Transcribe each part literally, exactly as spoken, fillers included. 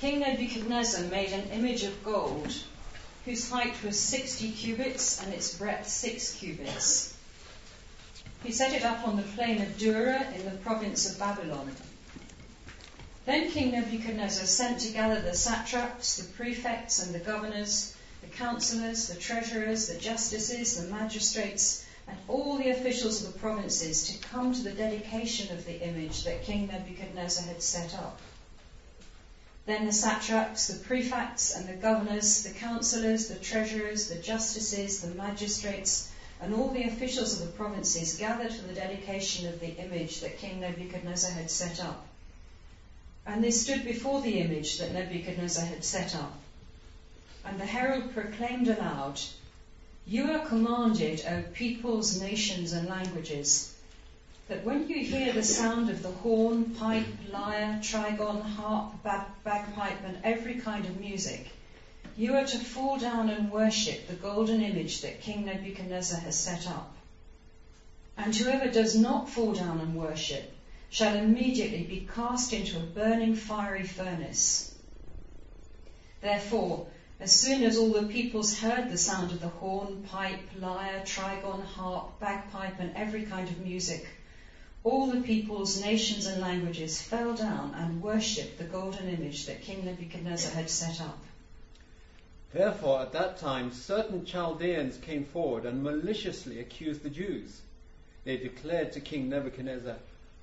King Nebuchadnezzar made an image of gold, whose height was sixty cubits and its breadth six cubits. He set it up on the plain of Dura in the province of Babylon. Then King Nebuchadnezzar sent together the satraps, the prefects and the governors, the councillors, the treasurers, the justices, the magistrates, and all the officials of the provinces to come to the dedication of the image that King Nebuchadnezzar had set up. Then the satraps, the prefects and the governors, the councillors, the treasurers, the justices, the magistrates, and all the officials of the provinces gathered for the dedication of the image that King Nebuchadnezzar had set up. And they stood before the image that Nebuchadnezzar had set up. And the herald proclaimed aloud, "You are commanded, O peoples, nations, and languages, that when you hear the sound of the horn, pipe, lyre, trigon, harp, bag- bagpipe, and every kind of music, you are to fall down and worship the golden image that King Nebuchadnezzar has set up. And whoever does not fall down and worship shall immediately be cast into a burning fiery furnace." Therefore, as soon as all the peoples heard the sound of the horn, pipe, lyre, trigon, harp, bagpipe, and every kind of music, all the peoples, nations, and languages fell down and worshipped the golden image that King Nebuchadnezzar had set up. Therefore, at that time, certain Chaldeans came forward and maliciously accused the Jews. They declared to King Nebuchadnezzar,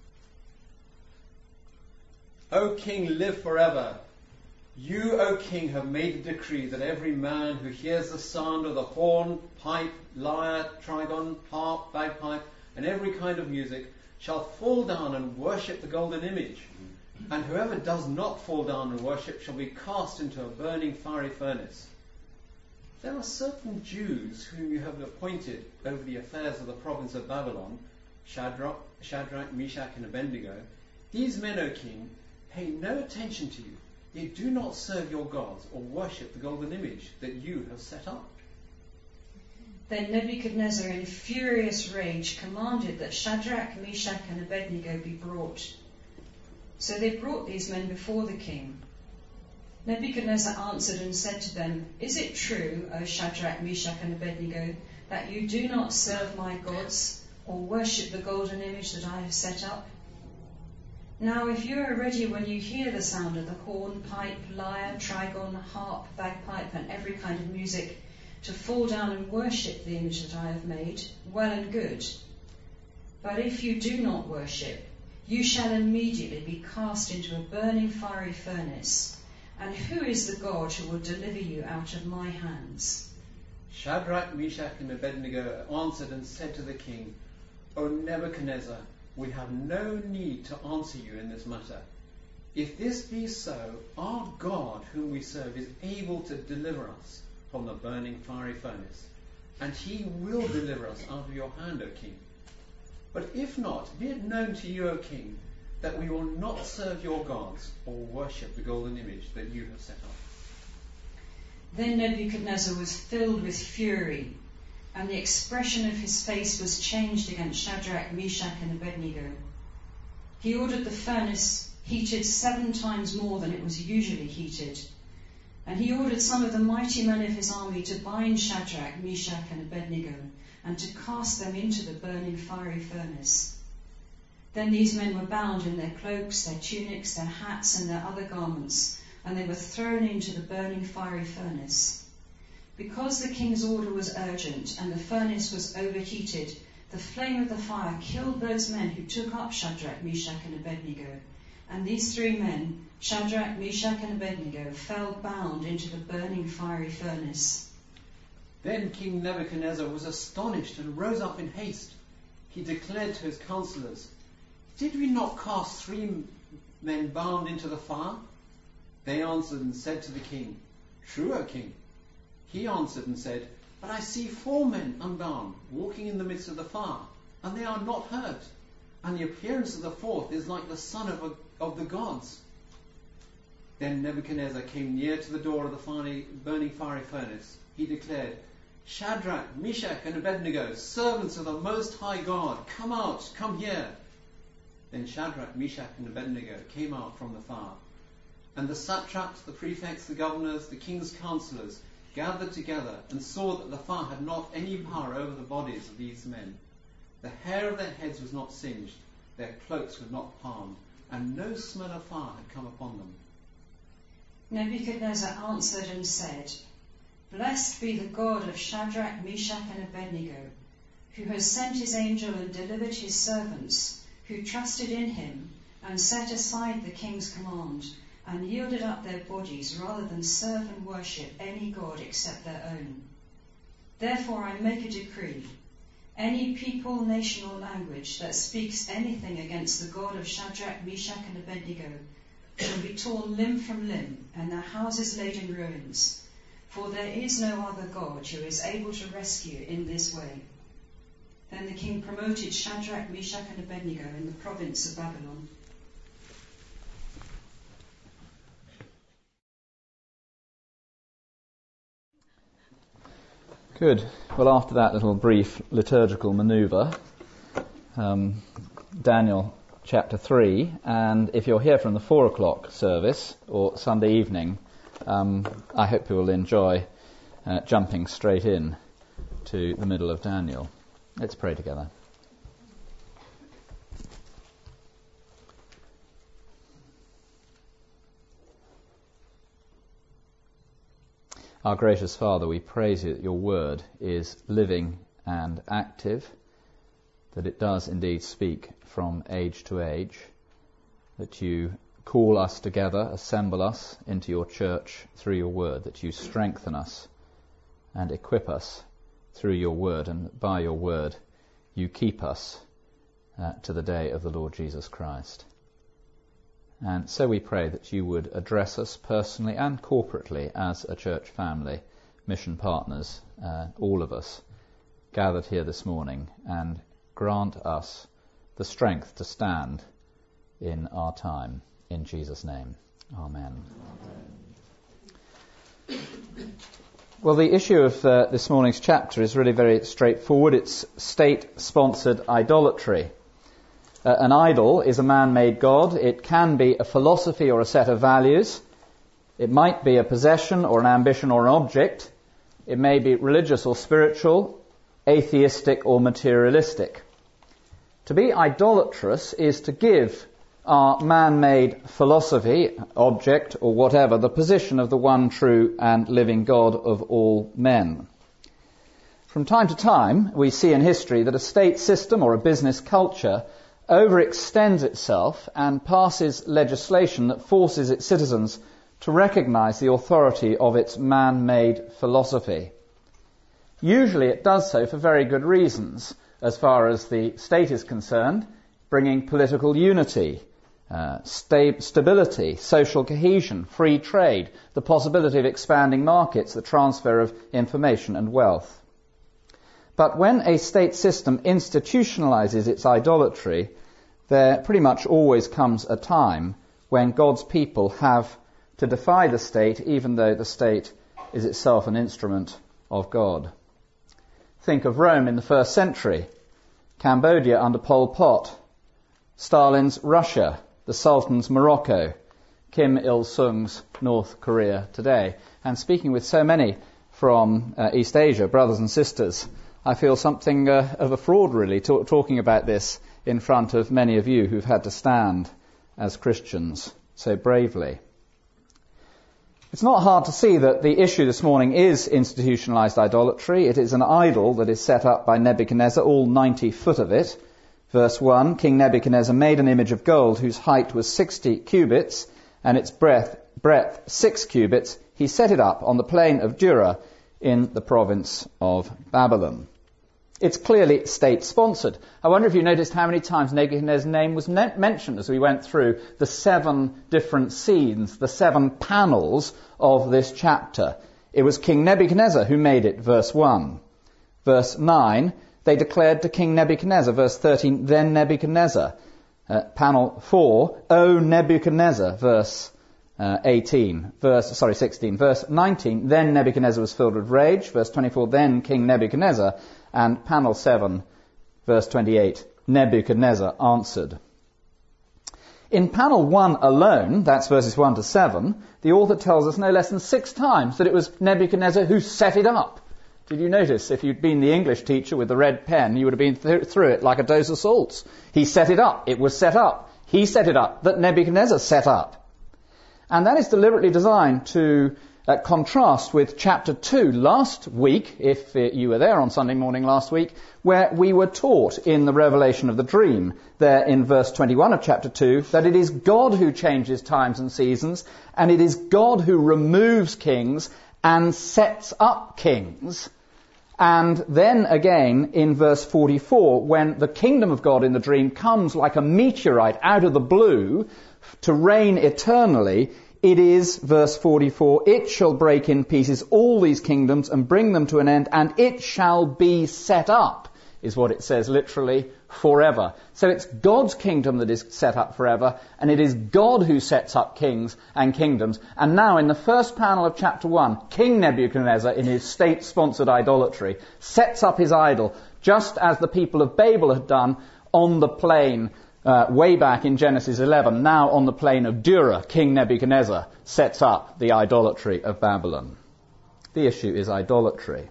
"O king, live forever. You, O king, have made a decree that every man who hears the sound of the horn, pipe, lyre, trigon, harp, bagpipe, and every kind of music shall fall down and worship the golden image. And whoever does not fall down and worship shall be cast into a burning fiery furnace. There are certain Jews whom you have appointed over the affairs of the province of Babylon, Shadrach, Shadrach, Meshach, and Abednego. These men, O king, pay no attention to you. They do not serve your gods or worship the golden image that you have set up." Then Nebuchadnezzar, in furious rage, commanded that Shadrach, Meshach, and Abednego be brought. So they brought these men before the king. Nebuchadnezzar answered and said to them, "Is it true, O Shadrach, Meshach, and Abednego, that you do not serve my gods or worship the golden image that I have set up? Now if you are ready when you hear the sound of the horn, pipe, lyre, trigon, harp, bagpipe, and every kind of music, to fall down and worship the image that I have made, well and good. But if you do not worship, you shall immediately be cast into a burning fiery furnace. And who is the God who will deliver you out of my hands?" Shadrach, Meshach, and Abednego answered and said to the king, "O Nebuchadnezzar, we have no need to answer you in this matter. If this be so, our God whom we serve is able to deliver us from the burning fiery furnace, and he will deliver us out of your hand, O king. But if not, be it known to you, O king, that we will not serve your gods or worship the golden image that you have set up." Then Nebuchadnezzar was filled with fury, and the expression of his face was changed against Shadrach, Meshach, and Abednego. He ordered the furnace heated seven times more than it was usually heated, and he ordered some of the mighty men of his army to bind Shadrach, Meshach, and Abednego, and to cast them into the burning fiery furnace. Then these men were bound in their cloaks, their tunics, their hats, and their other garments, and they were thrown into the burning fiery furnace. Because the king's order was urgent and the furnace was overheated, the flame of the fire killed those men who took up Shadrach, Meshach, and Abednego. And these three men, Shadrach, Meshach, and Abednego, fell bound into the burning fiery furnace. Then King Nebuchadnezzar was astonished and rose up in haste. He declared to his counselors, "Did we not cast three men bound into the fire?" They answered and said to the king, "True, O king." He answered and said, "But I see four men unbound, walking in the midst of the fire, and they are not hurt. And the appearance of the fourth is like the son of, a, of the gods." Then Nebuchadnezzar came near to the door of the fiery, burning fiery furnace. He declared, "Shadrach, Meshach, and Abednego, servants of the Most High God, come out, come here." Then Shadrach, Meshach, and Abednego came out from the fire. And the satraps, the prefects, the governors, the king's councillors gathered together and saw that the fire had not any power over the bodies of these men. The hair of their heads was not singed, their cloaks were not harmed, and no smell of fire had come upon them. Nebuchadnezzar answered and said, Blessed be the God of Shadrach, Meshach, and Abednego, who has sent his angel and delivered his servants, who trusted in him, and set aside the king's command, and yielded up their bodies rather than serve and worship any god except their own. Therefore I make a decree. Any people, nation, or language that speaks anything against the God of Shadrach, Meshach, and Abednego shall be torn limb from limb, and their houses laid in ruins. For there is no other God who is able to rescue in this way. Then the king promoted Shadrach, Meshach, and Abednego in the province of Babylon. Good. Well, after that little brief liturgical manoeuvre, um, Daniel chapter three, and if you're here from the four o'clock service or Sunday evening, um, I hope you will enjoy uh, jumping straight in to the middle of Daniel. Let's pray together. Our gracious Father, we praise you that your word is living and active, that it does indeed speak from age to age, that you call us together, assemble us into your church through your word, that you strengthen us and equip us through your word, and by your word you keep us uh, to the day of the Lord Jesus Christ. And so we pray that you would address us personally and corporately as a church family, mission partners, uh, all of us gathered here this morning, and grant us the strength to stand in our time. In Jesus' name, Amen. Amen. Well, the issue of uh, this morning's chapter is really very straightforward. It's state-sponsored idolatry. Uh, an idol is a man-made god. It can be a philosophy or a set of values. It might be a possession or an ambition or an object. It may be religious or spiritual, atheistic or materialistic. To be idolatrous is to give our man-made philosophy, object or whatever, the position of the one true and living God of all men. From time to time, we see in history that a state system or a business culture overextends itself and passes legislation that forces its citizens to recognize the authority of its man-made philosophy. Usually it does so for very good reasons, as far as the state is concerned, bringing political unity, uh, sta- stability, social cohesion, free trade, the possibility of expanding markets, the transfer of information and wealth. But when a state system institutionalizes its idolatry, there pretty much always comes a time when God's people have to defy the state, even though the state is itself an instrument of God. Think of Rome in the first century, Cambodia under Pol Pot, Stalin's Russia, the Sultan's Morocco, Kim Il-sung's North Korea today. And speaking with so many from uh, East Asia, brothers and sisters, I feel something uh, of a fraud, really, talk, talking about this in front of many of you who've had to stand as Christians so bravely. It's not hard to see that the issue this morning is institutionalized idolatry. It is an idol that is set up by Nebuchadnezzar, all ninety foot of it. Verse one, King Nebuchadnezzar made an image of gold whose height was sixty cubits and its breadth, breadth six cubits. He set it up on the plain of Dura in the province of Babylon. It's clearly state-sponsored. I wonder if you noticed how many times Nebuchadnezzar's name was ne- mentioned as we went through the seven different scenes, the seven panels of this chapter. It was King Nebuchadnezzar who made it, verse one. Verse nine, they declared to King Nebuchadnezzar, verse thirteen, then Nebuchadnezzar. Uh, panel four, O Nebuchadnezzar, verse uh, eighteen. Verse, sorry, sixteen. Verse nineteen, then Nebuchadnezzar was filled with rage. Verse twenty-four, then King Nebuchadnezzar. And panel seven, verse twenty-eight, Nebuchadnezzar answered. In panel one alone, that's verses one to seven, the author tells us no less than six times that it was Nebuchadnezzar who set it up. Did you notice, if you'd been the English teacher with the red pen, you would have been th- through it like a dose of salts. He set it up. It was set up. He set it up. That Nebuchadnezzar set up. And that is deliberately designed to uh, contrast with chapter two last week, if uh, you were there on Sunday morning last week, where we were taught in the revelation of the dream, there in verse twenty-one of chapter two, that it is God who changes times and seasons, and it is God who removes kings and sets up kings. And then again in verse forty-four, when the kingdom of God in the dream comes like a meteorite out of the blue to reign eternally, it is, verse forty-four, it shall break in pieces all these kingdoms and bring them to an end, and it shall be set up, is what it says literally, forever. So it's God's kingdom that is set up forever, and it is God who sets up kings and kingdoms. And now in the first panel of chapter one, King Nebuchadnezzar, in his state-sponsored idolatry, sets up his idol, just as the people of Babel had done on the plain uh, way back in Genesis eleven. Now on the plain of Dura, King Nebuchadnezzar sets up the idolatry of Babylon. The issue is idolatry.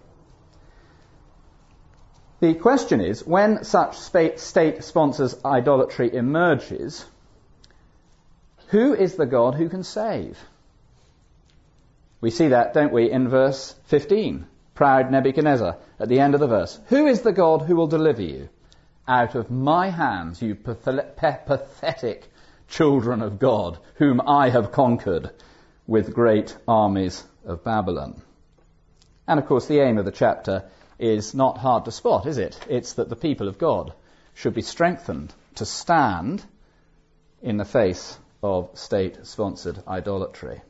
The question is, when such state-sponsors idolatry emerges, who is the God who can save? We see that, don't we, in verse fifteen. Proud Nebuchadnezzar, at the end of the verse. Who is the God who will deliver you out of my hands, you pathetic children of God, whom I have conquered with great armies of Babylon? And of course, the aim of the chapter is not hard to spot, is it? It's that the people of God should be strengthened to stand in the face of state-sponsored idolatry.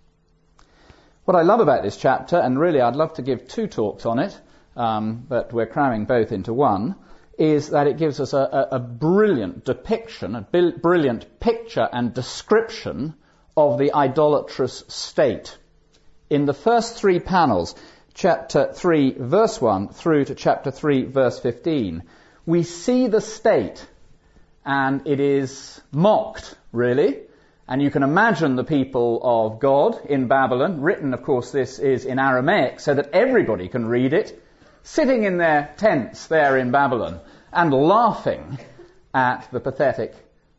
What I love about this chapter, and really I'd love to give two talks on it, um, but we're cramming both into one, is that it gives us a, a, a brilliant depiction, a bil- brilliant picture and description of the idolatrous state. In the first three panels, chapter three, verse one, through to chapter three, verse fifteen, we see the state, and it is mocked, really. And you can imagine the people of God in Babylon, written, of course, this is in Aramaic, so that everybody can read it, sitting in their tents there in Babylon, and laughing at the pathetic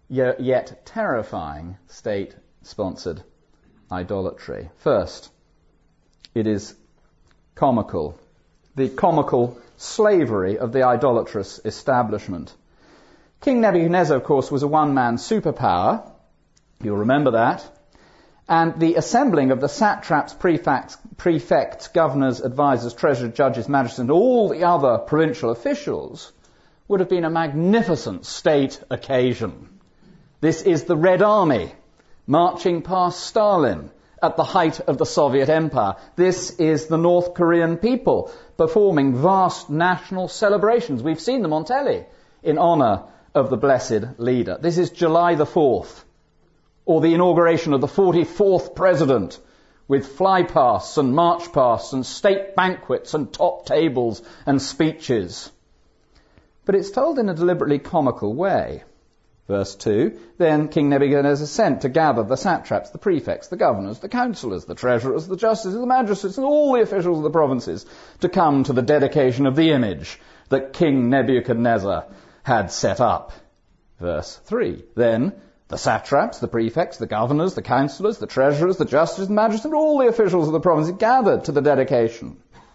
yet terrifying state-sponsored idolatry. First, it is comical. The comical slavery of the idolatrous establishment. King Nebuchadnezzar, of course, was a one-man superpower. You'll remember that. And the assembling of the satraps, prefects, prefects, governors, advisors, treasurers, judges, magistrates, and all the other provincial officials would have been a magnificent state occasion. This is the Red Army marching past Stalin at the height of the Soviet Empire. This is the North Korean people performing vast national celebrations. We've seen them on telly in honour of the blessed leader. This is July the fourth, or the inauguration of the forty-fourth president, with fly-pasts and march-pasts and state banquets and top tables and speeches. But it's told in a deliberately comical way. Verse two, then King Nebuchadnezzar sent to gather the satraps, the prefects, the governors, the councillors, the treasurers, the justices, the magistrates, and all the officials of the provinces to come to the dedication of the image that King Nebuchadnezzar had set up. Verse three, then the satraps, the prefects, the governors, the councillors, the treasurers, the justices, the magistrates, and all the officials of the province gathered to the dedication.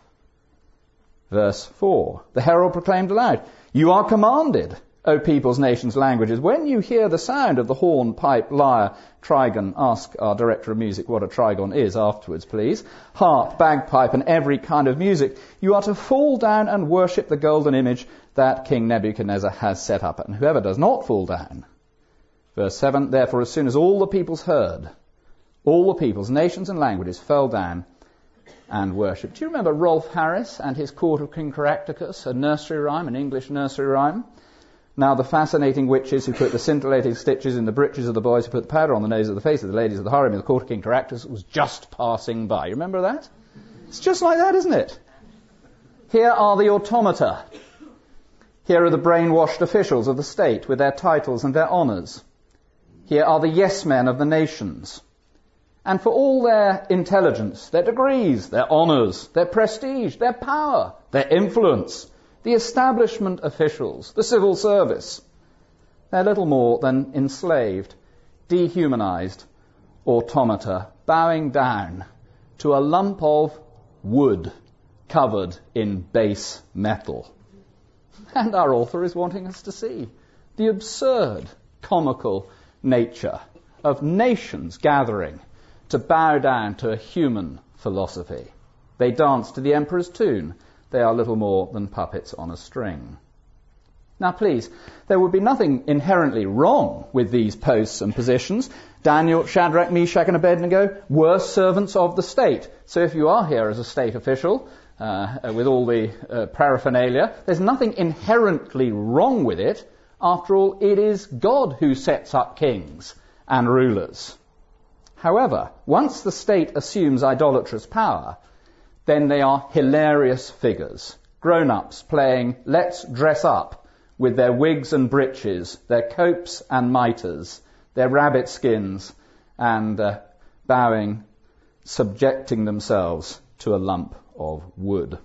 Verse four, the herald proclaimed aloud, you are commanded, O peoples, nations, languages, when you hear the sound of the horn, pipe, lyre, trigon, ask our director of music what a trigon is afterwards, please, harp, bagpipe, and every kind of music, you are to fall down and worship the golden image that King Nebuchadnezzar has set up. And whoever does not fall down, verse seven, therefore as soon as all the peoples heard, all the peoples, nations and languages fell down and worshipped. Do you remember Rolf Harris and his Court of King Caractacus, a nursery rhyme, an English nursery rhyme? Now the fascinating witches who put the scintillating stitches in the breeches of the boys who put the powder on the nose of the face of the ladies of the harem in the Court of King Caractacus was just passing by. You remember that? It's just like that, isn't it? Here are the automata. Here are the brainwashed officials of the state with their titles and their honours. Here are the yes men of the nations. And for all their intelligence, their degrees, their honours, their prestige, their power, their influence, the establishment officials, the civil service, they're little more than enslaved, dehumanized automata, bowing down to a lump of wood covered in base metal. And our author is wanting us to see the absurd, comical nature of nations gathering to bow down to a human philosophy. They dance to the emperor's tune. They are little more than puppets on a string. Now please, there would be nothing inherently wrong with these posts and positions. Daniel, Shadrach, Meshach and Abednego were servants of the state. So if you are here as a state official, uh, with all the uh, paraphernalia, there's nothing inherently wrong with it. After all, it is God who sets up kings and rulers. However, once the state assumes idolatrous power, then they are hilarious figures, grown-ups playing let's dress up with their wigs and breeches, their copes and mitres, their rabbit skins, and uh, bowing, subjecting themselves to a lump of wood.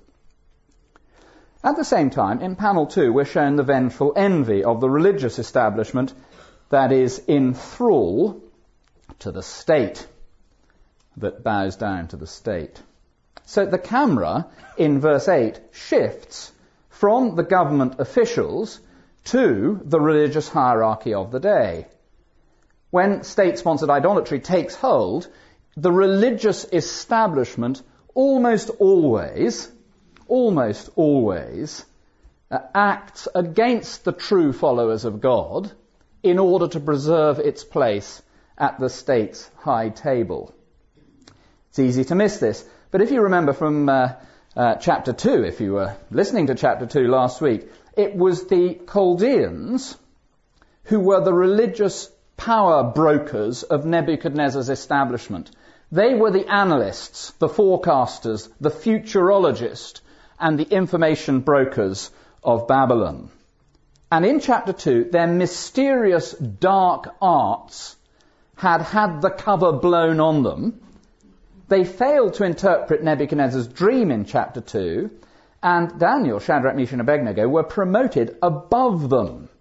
At the same time, in panel two, we're shown the vengeful envy of the religious establishment that is in thrall to the state, that bows down to the state. So the camera in verse eight shifts from the government officials to the religious hierarchy of the day. When state-sponsored idolatry takes hold, the religious establishment almost always, almost always uh, acts against the true followers of God in order to preserve its place at the state's high table. It's easy to miss this, but if you remember from uh, uh, chapter two, if you were listening to chapter two last week, it was the Chaldeans who were the religious power brokers of Nebuchadnezzar's establishment. They were the analysts, the forecasters, the futurologists, and the information brokers of Babylon. And in chapter two, their mysterious dark arts had had the cover blown on them. They failed to interpret Nebuchadnezzar's dream in chapter two, and Daniel, Shadrach, Meshach and Abednego were promoted above them.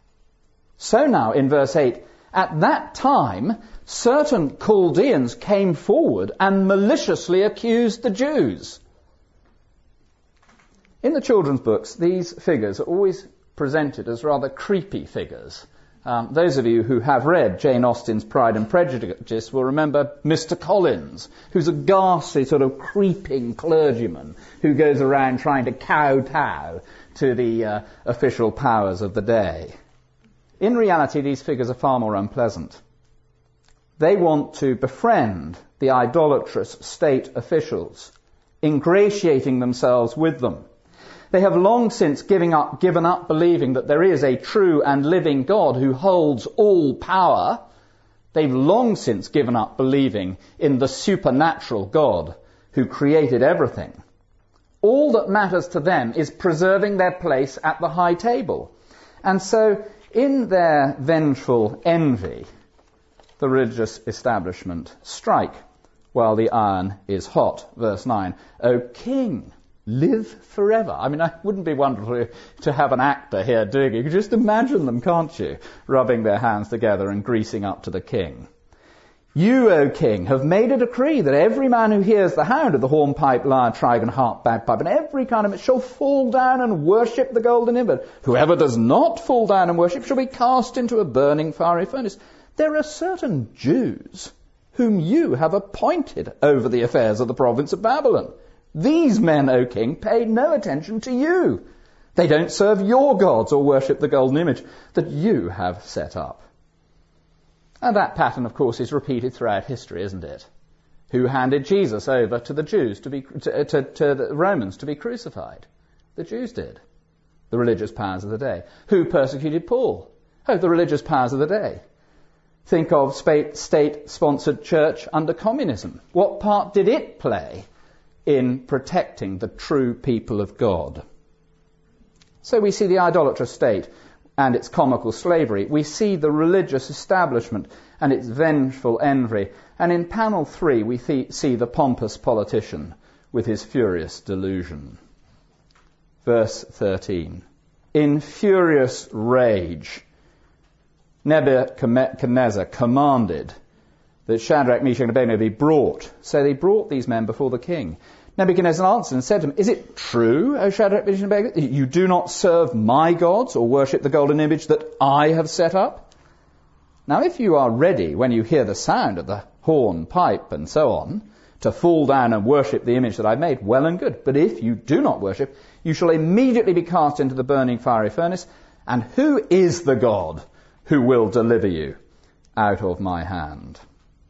So now, in verse eight, at that time, certain Chaldeans came forward and maliciously accused the Jews. In the children's books, these figures are always presented as rather creepy figures. Um, those of you who have read Jane Austen's Pride and Prejudice will remember Mister Collins, who's a ghastly sort of creeping clergyman who goes around trying to kowtow to the uh, official powers of the day. In reality, these figures are far more unpleasant. They want to befriend the idolatrous state officials, ingratiating themselves with them. They have long since given up, given up believing that there is a true and living God who holds all power. They've long since given up believing in the supernatural God who created everything. All that matters to them is preserving their place at the high table. And so, in their vengeful envy, the religious establishment strike while the iron is hot. Verse nine, O king, live forever. I mean, it wouldn't be wonderful to have an actor here doing it. You can just imagine them, can't you? Rubbing their hands together and greasing up to the king. You, O king, have made a decree that every man who hears the sound of the hornpipe, lyre, trigon, harp, bagpipe, and every kind of it shall fall down and worship the golden image. Whoever does not fall down and worship shall be cast into a burning fiery furnace. There are certain Jews whom you have appointed over the affairs of the province of Babylon. These men, O king, pay no attention to you. They don't serve your gods or worship the golden image that you have set up. And that pattern, of course, is repeated throughout history, isn't it? Who handed Jesus over to the Jews, to be to, to, to the Romans to be crucified? The Jews did. The religious powers of the day. Who persecuted Paul? Oh, the religious powers of the day. Think of state-sponsored church under communism. What part did it play in protecting the true people of God? So we see the idolatrous state and its comical slavery. We see the religious establishment and its vengeful envy. And in panel three, we th- see the pompous politician with his furious delusion. Verse thirteen. In furious rage, Nebuchadnezzar commanded that Shadrach, Meshach, and Abednego be brought. So they brought these men before the king. Nebuchadnezzar answered and said to him, Is it true, O Shadrach, Meshach, and Abednego, that you do not serve my gods or worship the golden image that I have set up? Now if you are ready, when you hear the sound of the horn, pipe, and so on, to fall down and worship the image that I made, well and good. But if you do not worship, you shall immediately be cast into the burning fiery furnace. And who is the God who will deliver you out of my hand?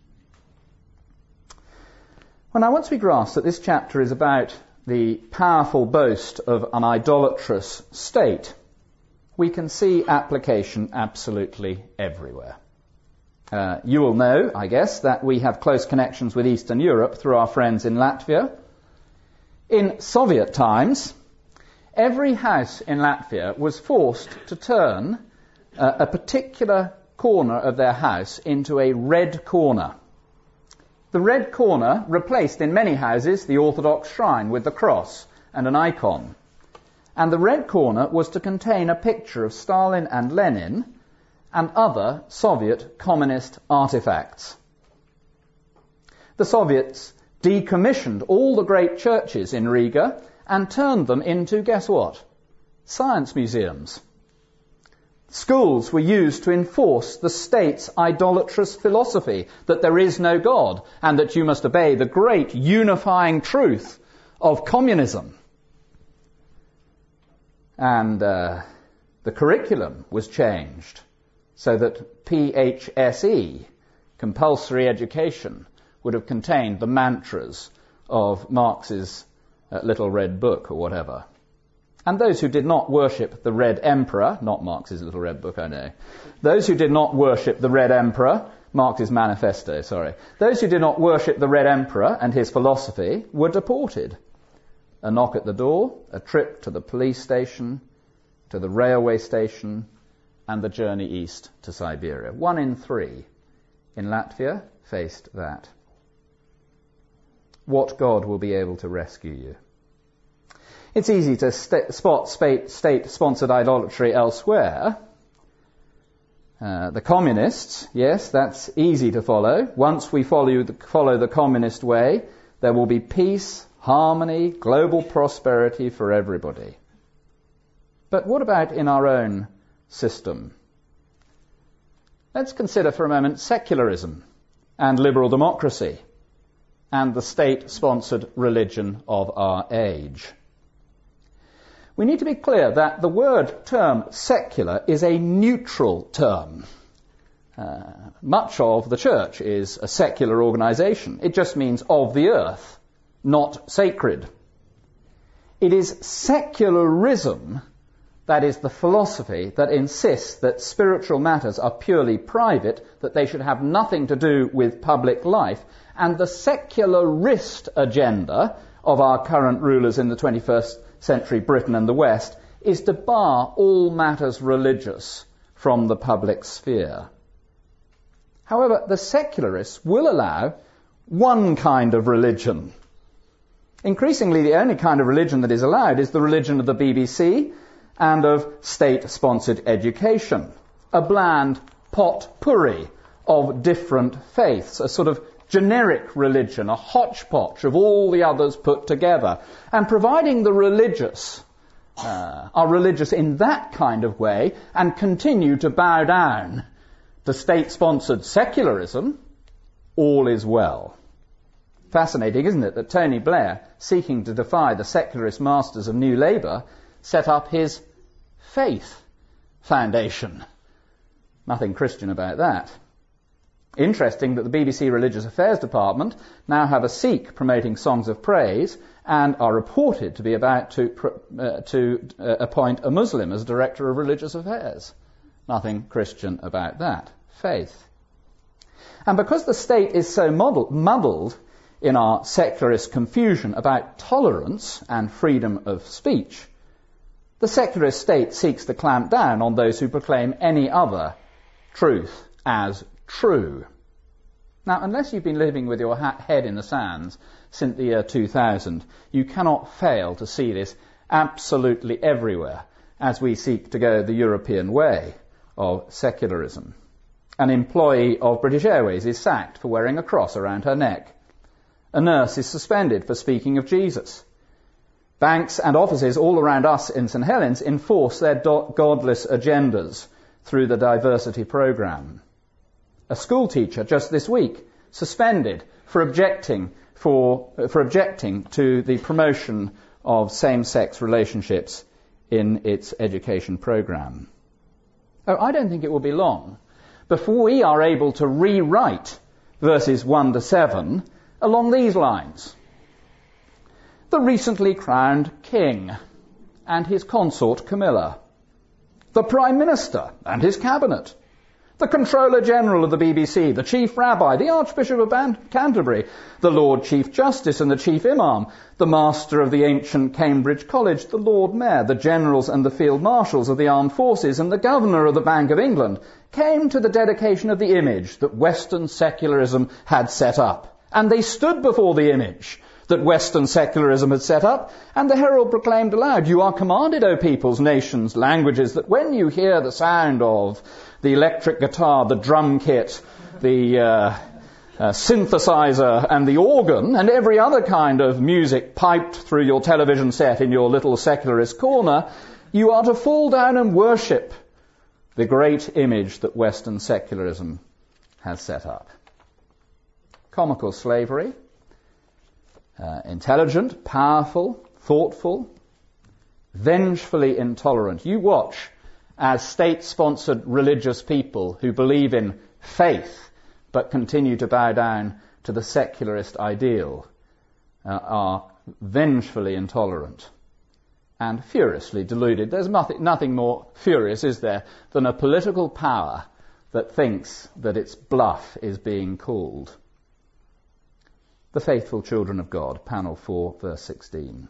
Well, now once we grasp that this chapter is about the powerful boast of an idolatrous state, we can see application absolutely everywhere. Uh, you will know, I guess, that we have close connections with Eastern Europe through our friends in Latvia. In Soviet times, every house in Latvia was forced to turn uh, a particular corner of their house into a red corner. The red corner replaced in many houses the Orthodox shrine with the cross and an icon. And the red corner was to contain a picture of Stalin and Lenin and other Soviet communist artifacts. The Soviets decommissioned all the great churches in Riga and turned them into, guess what? Science museums. Schools were used to enforce the state's idolatrous philosophy that there is no God and that you must obey the great unifying truth of communism. And uh, the curriculum was changed so that P H S E, compulsory education, would have contained the mantras of Marx's uh, Little Red Book or whatever. And those who did not worship the Red Emperor, not Marx's Little Red Book, I know, those who did not worship the Red Emperor, Marx's Manifesto, sorry, those who did not worship the Red Emperor and his philosophy were deported. A knock at the door, a trip to the police station, to the railway station, and the journey east to Siberia. One in three in Latvia faced that. What God will be able to rescue you? It's easy to st- spot state-sponsored idolatry elsewhere. Uh, the communists, yes, that's easy to follow. Once we follow the, follow the communist way, there will be peace, harmony, global prosperity for everybody. But what about in our own system? Let's consider for a moment secularism and liberal democracy and the state-sponsored religion of our age. We need to be clear that the word term secular is a neutral term. Uh, much of the church is a secular organization. It just means of the earth, not sacred. It is secularism that is the philosophy that insists that spiritual matters are purely private, that they should have nothing to do with public life, and the secularist agenda of our current rulers in the twenty-first century Britain and the West is to bar all matters religious from the public sphere. However, the secularists will allow one kind of religion. Increasingly, the only kind of religion that is allowed is the religion of the B B C and of state-sponsored education, a bland potpourri of different faiths, a sort of generic religion, a hodgepodge of all the others put together. And providing the religious uh, are religious in that kind of way and continue to bow down to state-sponsored secularism, all is well. Fascinating, isn't it, that Tony Blair, seeking to defy the secularist masters of New Labour, set up his Faith Foundation. Nothing Christian about that. Interesting that the B B C Religious Affairs Department now have a Sikh promoting songs of praise and are reported to be about to, uh, to uh, appoint a Muslim as Director of Religious Affairs. Nothing Christian about that. Faith. And because the state is so muddled, muddled in our secularist confusion about tolerance and freedom of speech, The secularist state seeks to clamp down on those who proclaim any other truth as true. Now, unless you've been living with your ha- head in the sands since the year two thousand, you cannot fail to see this absolutely everywhere as we seek to go the European way of secularism. An employee of British Airways is sacked for wearing a cross around her neck. A nurse is suspended for speaking of Jesus. Banks and offices all around us in St Helens enforce their do- godless agendas through the diversity programme. A school teacher just this week suspended for objecting for for objecting to the promotion of same-sex relationships in its education programme. Oh, I don't think it will be long before we are able to rewrite verses one to seven along these lines. The recently crowned king and his consort Camilla, the Prime Minister and his cabinet, the Controller General of the B B C, the Chief Rabbi, the Archbishop of Ban- Canterbury, the Lord Chief Justice and the Chief Imam, the Master of the ancient Cambridge College, the Lord Mayor, the Generals and the Field Marshals of the Armed Forces, and the Governor of the Bank of England came to the dedication of the image that Western secularism had set up. And they stood before the image that Western secularism had set up, and the herald proclaimed aloud, "You are commanded, O peoples, nations, languages, that when you hear the sound of the electric guitar, the drum kit, the uh, uh, synthesizer and the organ, and every other kind of music piped through your television set in your little secularist corner, you are to fall down and worship the great image that Western secularism has set up." Comical slavery, uh, intelligent, powerful, thoughtful, vengefully intolerant. You watch as state-sponsored religious people who believe in faith but continue to bow down to the secularist ideal uh, are vengefully intolerant and furiously deluded. There's nothing, nothing more furious, is there, than a political power that thinks that its bluff is being called. The faithful children of God, panel four, verse sixteen.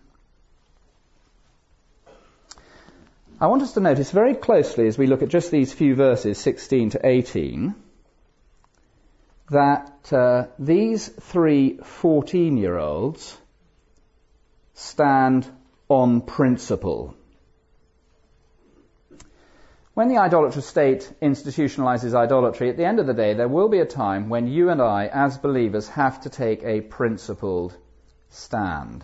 I want us to notice very closely as we look at just these few verses, sixteen to eighteen, that uh, these three fourteen-year-olds stand on principle. When the idolatrous state institutionalizes idolatry, at the end of the day, there will be a time when you and I, as believers, have to take a principled stand.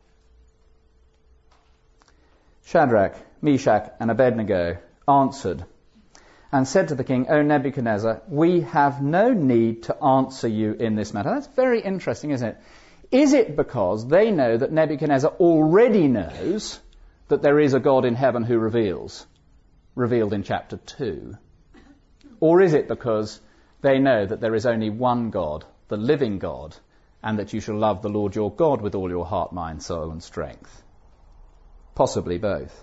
Shadrach, Meshach, and Abednego answered and said to the king, "O Nebuchadnezzar, we have no need to answer you in this matter." That's very interesting, isn't it? Is it because they know that Nebuchadnezzar already knows that there is a God in heaven who reveals, revealed in chapter two? Or is it because they know that there is only one God, the living God, and that you shall love the Lord your God with all your heart, mind, soul, and strength? Possibly both.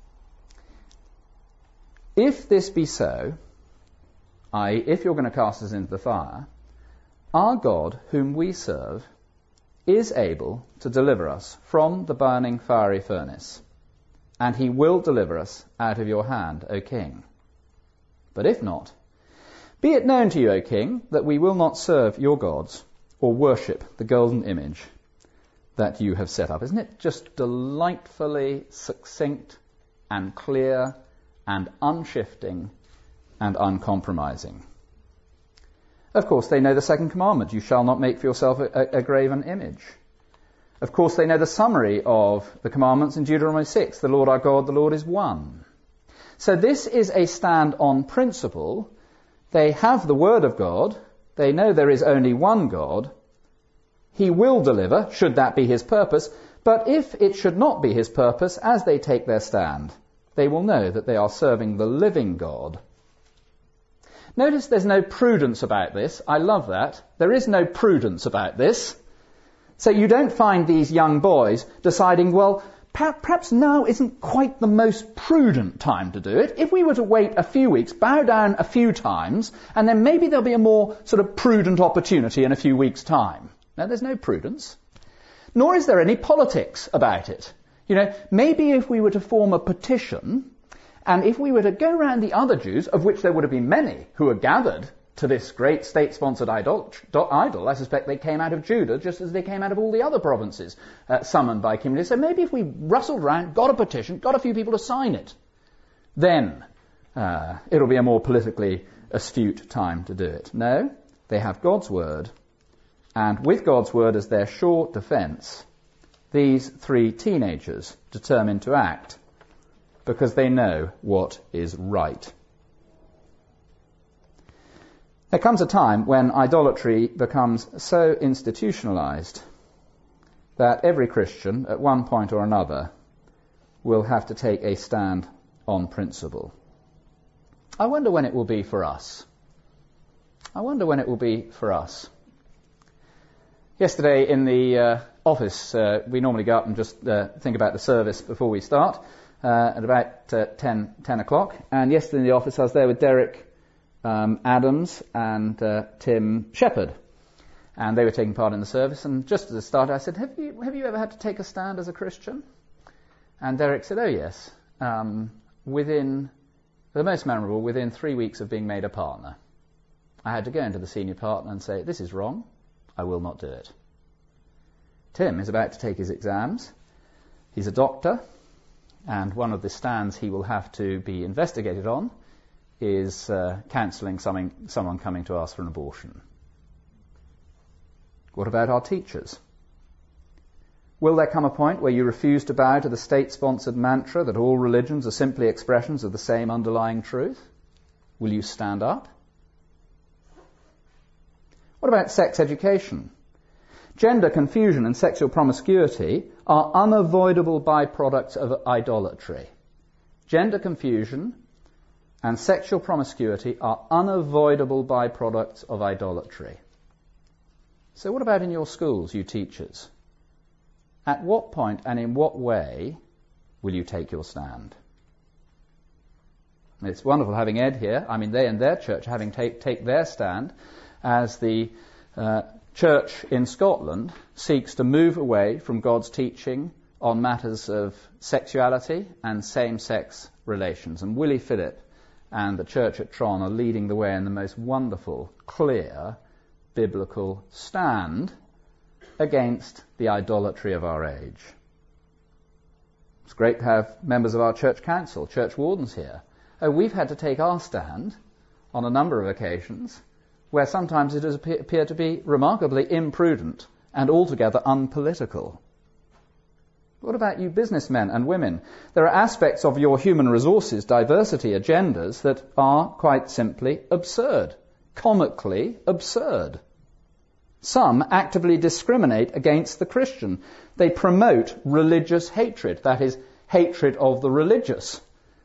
If this be so, that is, if you're going to cast us into the fire, our God, whom we serve, is able to deliver us from the burning fiery furnace, and he will deliver us out of your hand, O king. But if not, be it known to you, O king, that we will not serve your gods or worship the golden image that you have set up. Isn't it just delightfully succinct and clear and unshifting and uncompromising? Of course, they know the second commandment, you shall not make for yourself a, a graven image. Of course, they know the summary of the commandments in Deuteronomy six, the Lord our God, the Lord is one. So this is a stand on principle. They have the word of God. They know there is only one God. He will deliver, should that be his purpose. But if it should not be his purpose, as they take their stand, they will know that they are serving the living God. Notice there's no prudence about this. I love that. There is no prudence about this. So you don't find these young boys deciding, well, perhaps now isn't quite the most prudent time to do it. If we were to wait a few weeks, bow down a few times, and then maybe there'll be a more sort of prudent opportunity in a few weeks' time. No, there's no prudence. Nor is there any politics about it. You know, maybe if we were to form a petition, and if we were to go around the other Jews, of which there would have been many who were gathered to this great state-sponsored idol, idol, I suspect they came out of Judah just as they came out of all the other provinces uh, summoned by King David. So maybe if we rustled around, got a petition, got a few people to sign it, then uh, it'll be a more politically astute time to do it. No, they have God's word, and with God's word as their sure defence, these three teenagers determine to act because they know what is right. There comes a time when idolatry becomes so institutionalized that every Christian, at one point or another, will have to take a stand on principle. I wonder when it will be for us. I wonder when it will be for us. Yesterday in the uh, office, uh, we normally go up and just uh, think about the service before we start uh, at about uh, ten, ten o'clock. And yesterday in the office I was there with Derek um, Adams and uh, Tim Shepherd. And they were taking part in the service. And just as a start I said, have you, have you ever had to take a stand as a Christian? And Derek said, oh yes. Um, within, the most memorable, within three weeks of being made a partner. I had to go into the senior partner and say, this is wrong. I will not do it. Tim is about to take his exams. He's a doctor, and one of the stands he will have to be investigated on is uh, counselling someone, someone coming to ask for an abortion. What about our teachers? Will there come a point where you refuse to bow to the state-sponsored mantra that all religions are simply expressions of the same underlying truth? Will you stand up? What about sex education? Gender confusion and sexual promiscuity are unavoidable byproducts of idolatry. Gender confusion and sexual promiscuity are unavoidable byproducts of idolatry. So what about in your schools, you teachers? At what point and in what way will you take your stand? It's wonderful having Ed here. I mean, they and their church having take, take their stand as the uh, church in Scotland seeks to move away from God's teaching on matters of sexuality and same-sex relations. And Willie Phillip and the church at Tron are leading the way in the most wonderful, clear, biblical stand against the idolatry of our age. It's great to have members of our church council, church wardens here. Oh, we've had to take our stand on a number of occasions where sometimes it has appeared to be remarkably imprudent and altogether unpolitical. What about you businessmen and women? There are aspects of your human resources diversity agendas that are quite simply absurd, comically absurd. Some actively discriminate against the Christian. They promote religious hatred, that is, hatred of the religious.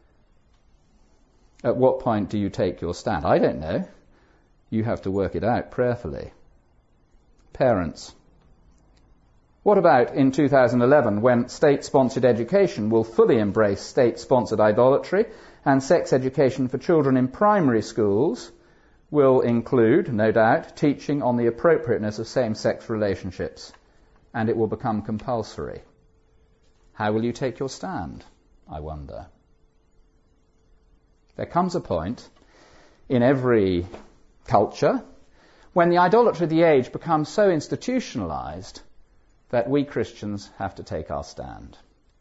At what point do you take your stand? I don't know. You have to work it out prayerfully. Parents. What about in two thousand eleven when state-sponsored education will fully embrace state-sponsored idolatry and sex education for children in primary schools will include, no doubt, teaching on the appropriateness of same-sex relationships, and it will become compulsory. How will you take your stand, I wonder? There comes a point in every culture when the idolatry of the age becomes so institutionalized that we Christians have to take our stand.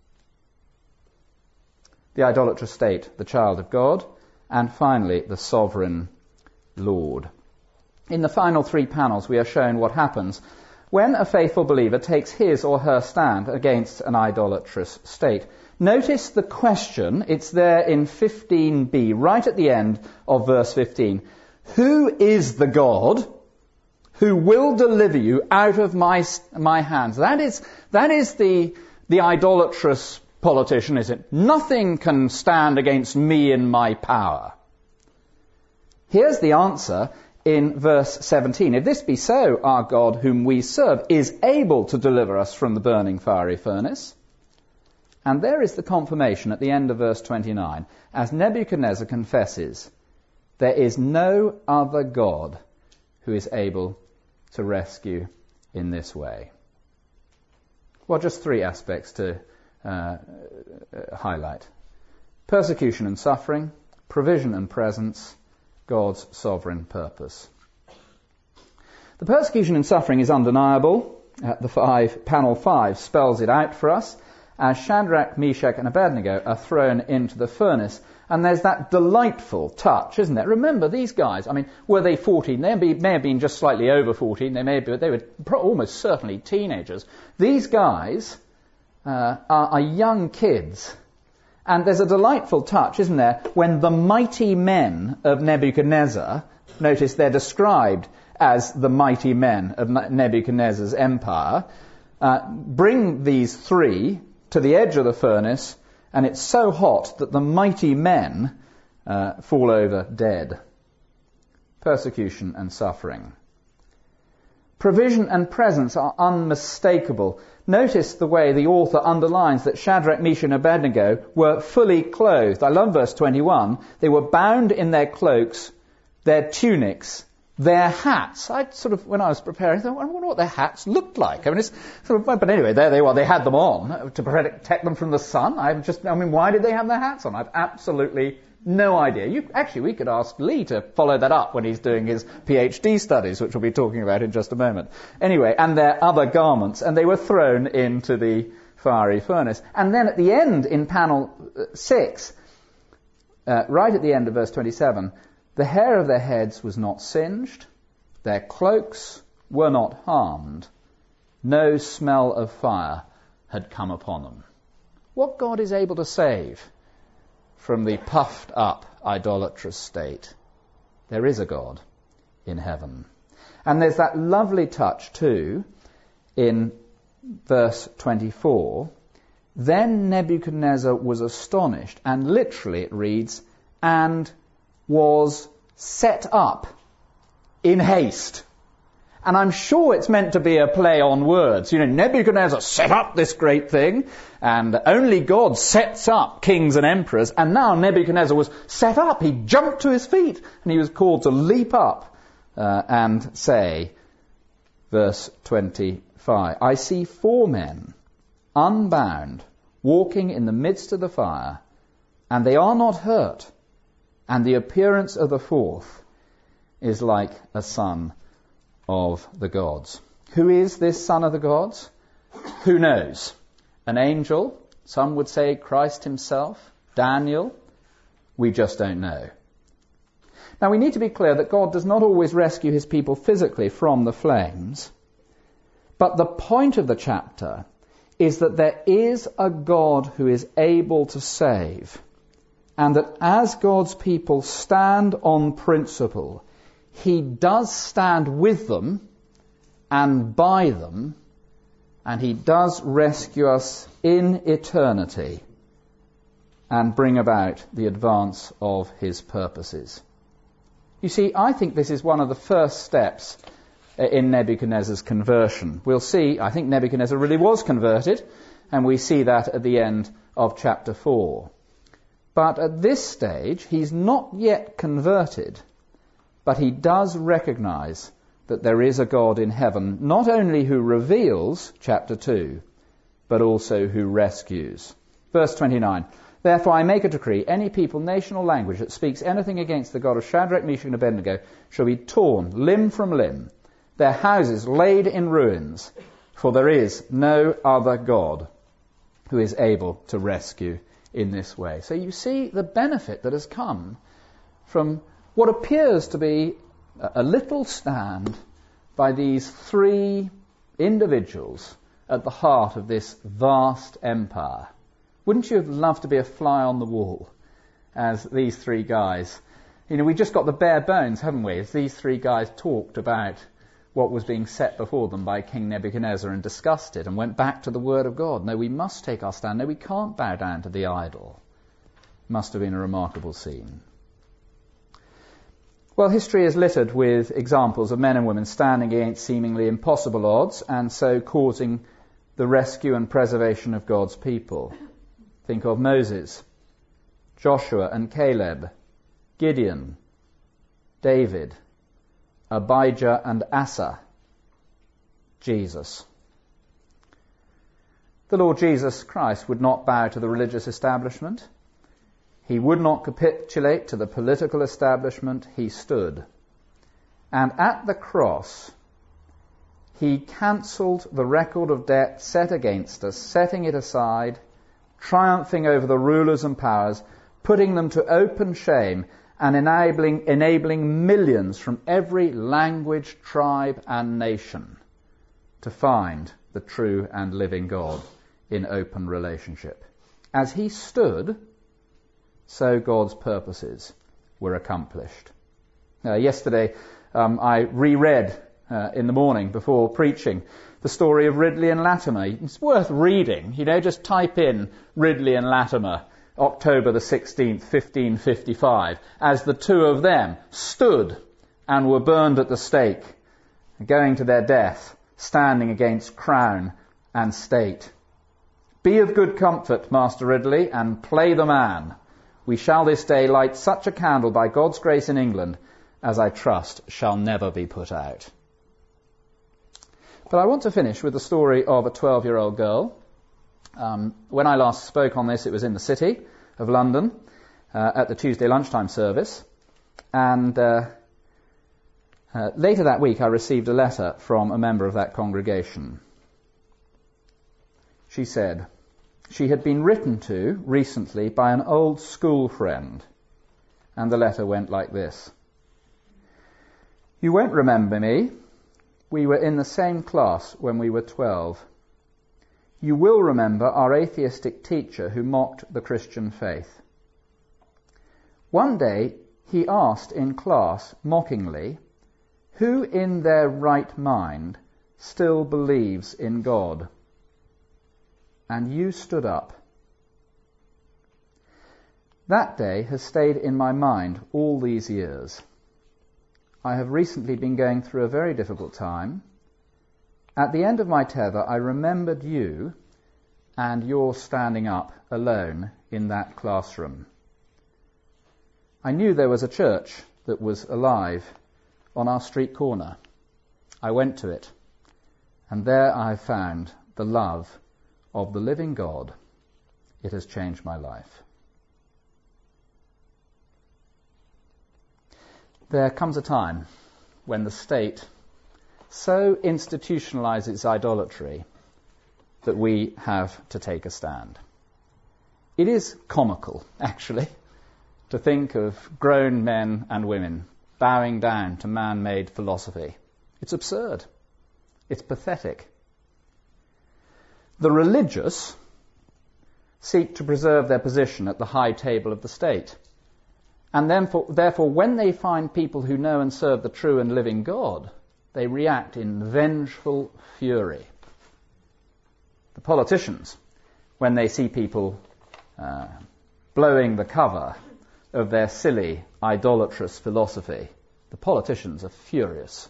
The idolatrous state, the child of God, and finally the sovereign Lord. In the final three panels we are shown what happens when a faithful believer takes his or her stand against an idolatrous state. Notice the question, it's there in fifteen b, right at the end of verse fifteen. Who is the God who will deliver you out of my my hands? That is, that is the, the idolatrous politician, is it? Nothing can stand against me in my power. Here's the answer in verse seventeen. If this be so, our God whom we serve is able to deliver us from the burning fiery furnace. And there is the confirmation at the end of verse twenty-nine. As Nebuchadnezzar confesses, there is no other God who is able to rescue in this way. Well, just three aspects to uh, uh, highlight. Persecution and suffering, provision and presence, God's sovereign purpose. The persecution and suffering is undeniable. Uh, the five, panel five spells it out for us as Shadrach, Meshach and Abednego are thrown into the furnace. And there's that delightful touch, isn't there? Remember, these guys, I mean, were they fourteen? They may, may have been just slightly over fourteen. They may be, they were pro- almost certainly teenagers. These guys uh, are, are young kids. And there's a delightful touch, isn't there, when the mighty men of Nebuchadnezzar, notice they're described as the mighty men of Nebuchadnezzar's empire, uh, bring these three to the edge of the furnace, and it's so hot that the mighty men uh, fall over dead. Persecution and suffering. Provision and presence are unmistakable. Notice the way the author underlines that Shadrach, Meshach and Abednego were fully clothed. I love verse twenty-one. They were bound in their cloaks, their tunics, their hats. I sort of, when I was preparing, I thought, I wonder what their hats looked like. I mean, it's sort of, but anyway, there they were. They had them on to protect them from the sun. I'm just, I mean, why did they have their hats on? I've absolutely no idea. You, actually, we could ask Lee to follow that up when he's doing his PhD studies, which we'll be talking about in just a moment. Anyway, and their other garments, and they were thrown into the fiery furnace. And then at the end, in panel six, uh, right at the end of verse twenty-seven, the hair of their heads was not singed, their cloaks were not harmed, no smell of fire had come upon them. What God is able to save from the puffed up idolatrous state? There is a God in heaven. And there's that lovely touch too in verse twenty-four. Then Nebuchadnezzar was astonished, and literally it reads, and was set up in haste. And I'm sure it's meant to be a play on words. You know, Nebuchadnezzar set up this great thing, and only God sets up kings and emperors, and now Nebuchadnezzar was set up. He jumped to his feet, and he was called to leap up uh, and say, verse twenty-five, I see four men, unbound, walking in the midst of the fire, and they are not hurt, and the appearance of the fourth is like a son of the gods. Who is this son of the gods? Who knows? An angel? Some would say Christ himself? Daniel? We just don't know. Now we need to be clear that God does not always rescue his people physically from the flames, but the point of the chapter is that there is a God who is able to save, and that as God's people stand on principle, he does stand with them and by them, and he does rescue us in eternity and bring about the advance of his purposes. You see, I think this is one of the first steps in Nebuchadnezzar's conversion. We'll see, I think Nebuchadnezzar really was converted, and we see that at the end of chapter four. But at this stage, he's not yet converted, but he does recognize that there is a God in heaven, not only who reveals, chapter two, but also who rescues. Verse twenty-nine, therefore I make a decree, any people, nation or language that speaks anything against the God of Shadrach, Meshach and Abednego shall be torn limb from limb, their houses laid in ruins, for there is no other God who is able to rescue in this way. So you see the benefit that has come from what appears to be a little stand by these three individuals at the heart of this vast empire. Wouldn't you have loved to be a fly on the wall as these three guys? You know, we just got the bare bones, haven't we, as these three guys talked about what was being set before them by King Nebuchadnezzar and discussed it and went back to the Word of God. No, we must take our stand. No, we can't bow down to the idol. Must have been a remarkable scene. Well, history is littered with examples of men and women standing against seemingly impossible odds and so causing the rescue and preservation of God's people. Think of Moses, Joshua and Caleb, Gideon, David, Abijah and Asa, Jesus. The Lord Jesus Christ would not bow to the religious establishment. He would not capitulate to the political establishment. He stood. And at the cross, he cancelled the record of debt set against us, setting it aside, triumphing over the rulers and powers, putting them to open shame, and enabling, enabling millions from every language, tribe, and nation to find the true and living God in open relationship. As he stood, so God's purposes were accomplished. Uh, yesterday, um, I reread uh, in the morning before preaching the story of Ridley and Latimer. It's worth reading. You know, just type in Ridley and Latimer, October the sixteenth, fifteen fifty-five, as the two of them stood and were burned at the stake, going to their death, standing against crown and state. Be of good comfort, Master Ridley, and play the man. We shall this day light such a candle by God's grace in England as I trust shall never be put out. But I want to finish with the story of a twelve-year-old girl. Um, when I last spoke on this, it was in the city of London uh, at the Tuesday lunchtime service. And uh, uh, later that week, I received a letter from a member of that congregation. She said she had been written to recently by an old school friend. And the letter went like this. You won't remember me. We were in the same class when we were twelve. You will remember our atheistic teacher who mocked the Christian faith. One day he asked in class mockingly, who in their right mind still believes in God? And you stood up. That day has stayed in my mind all these years. I have recently been going through a very difficult time. At the end of my tether, I remembered you and your standing up alone in that classroom. I knew there was a church that was alive on our street corner. I went to it, and there I found the love of the living God. It has changed my life. There comes a time when the state so institutionalizes idolatry that we have to take a stand. It is comical, actually, to think of grown men and women bowing down to man-made philosophy. It's absurd. It's pathetic. The religious seek to preserve their position at the high table of the state. And then for, therefore, when they find people who know and serve the true and living God, they react in vengeful fury. The politicians, when they see people uh, blowing the cover of their silly, idolatrous philosophy, the politicians are furious.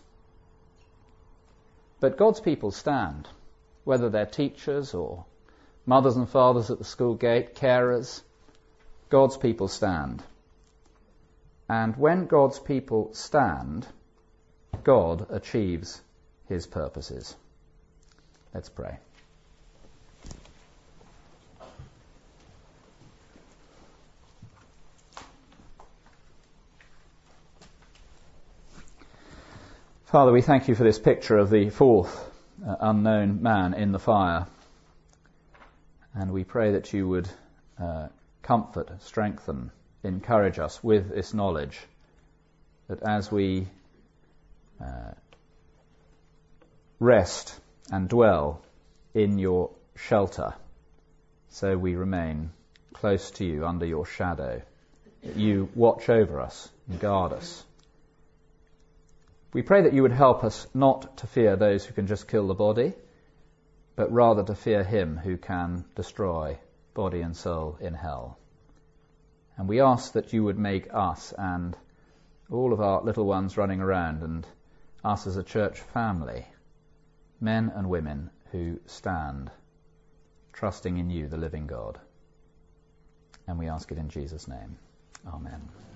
But God's people stand, whether they're teachers or mothers and fathers at the school gate, carers. God's people stand. And when God's people stand, God achieves his purposes. Let's pray. Father, we thank you for this picture of the fourth uh, unknown man in the fire. And we pray that you would uh, comfort, strengthen, encourage us with this knowledge, that as we uh, rest and dwell in your shelter, so we remain close to you under your shadow, that you watch over us and guard us. We pray that you would help us not to fear those who can just kill the body, but rather to fear him who can destroy body and soul in hell. And we ask that you would make us and all of our little ones running around and us as a church family, men and women who stand trusting in you, the living God. And we ask it in Jesus' name. Amen.